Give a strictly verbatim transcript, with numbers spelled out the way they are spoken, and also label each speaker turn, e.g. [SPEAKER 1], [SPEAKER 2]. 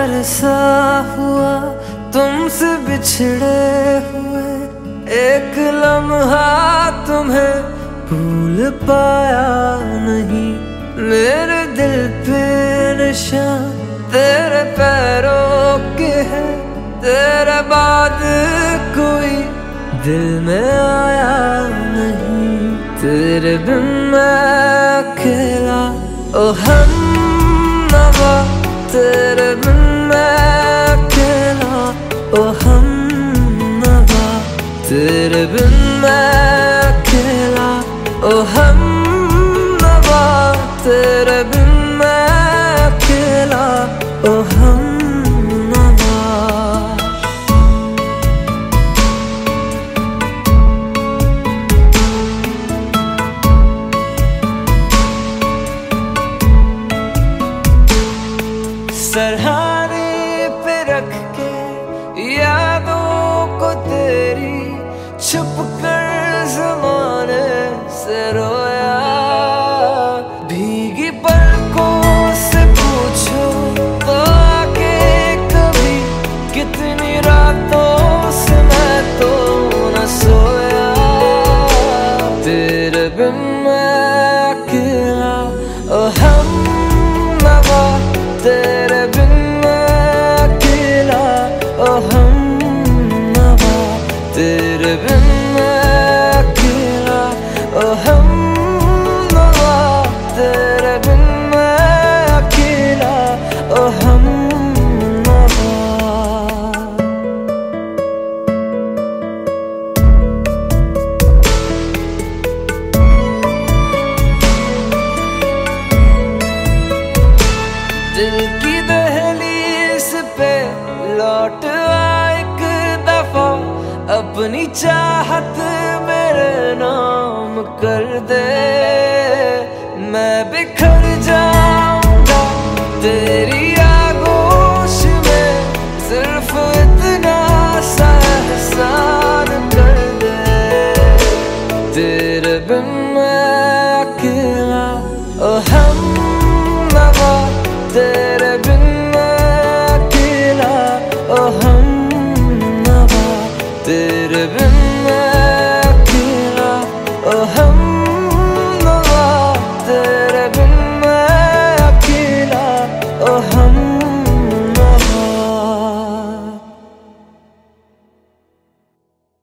[SPEAKER 1] अरसा हुआ तुमसे बिछड़े हुए, एक लम्हा तुम्हें भूल पाया नहीं। मेरे दिल पे निशान तेरे पैरों के है, तेरे बाद कोई दिल में आया नहीं। तेरे बिन मैं अकेला ओ हम नवा, तेरे बिन मैं अकेला ओ हम नवा, तेरे बिन मैं अकेला ओ हम नवा, तेरे बिन मैं अकेला ओ हम नवा। सरहाने पे रख के यादों को तेरी, छुप कर ज़माने से रोया। भीगी पलकों से पूछो तो आके कभी, कितनी रातों से मैं तो न सोया। तेरे बिन मैं अकेला ओ हम नवा, तेरे बिन मैं अकेला ओ हम नवा, तेरे बिन मैं अकेला ओ हम नवा, तेरे बिन मैं अकेला ओ हम नवा। दिल की दहलीज पे लौट आ एक दफा, अपनी चाहत मेरे नाम कर दे। मैं बिखर जा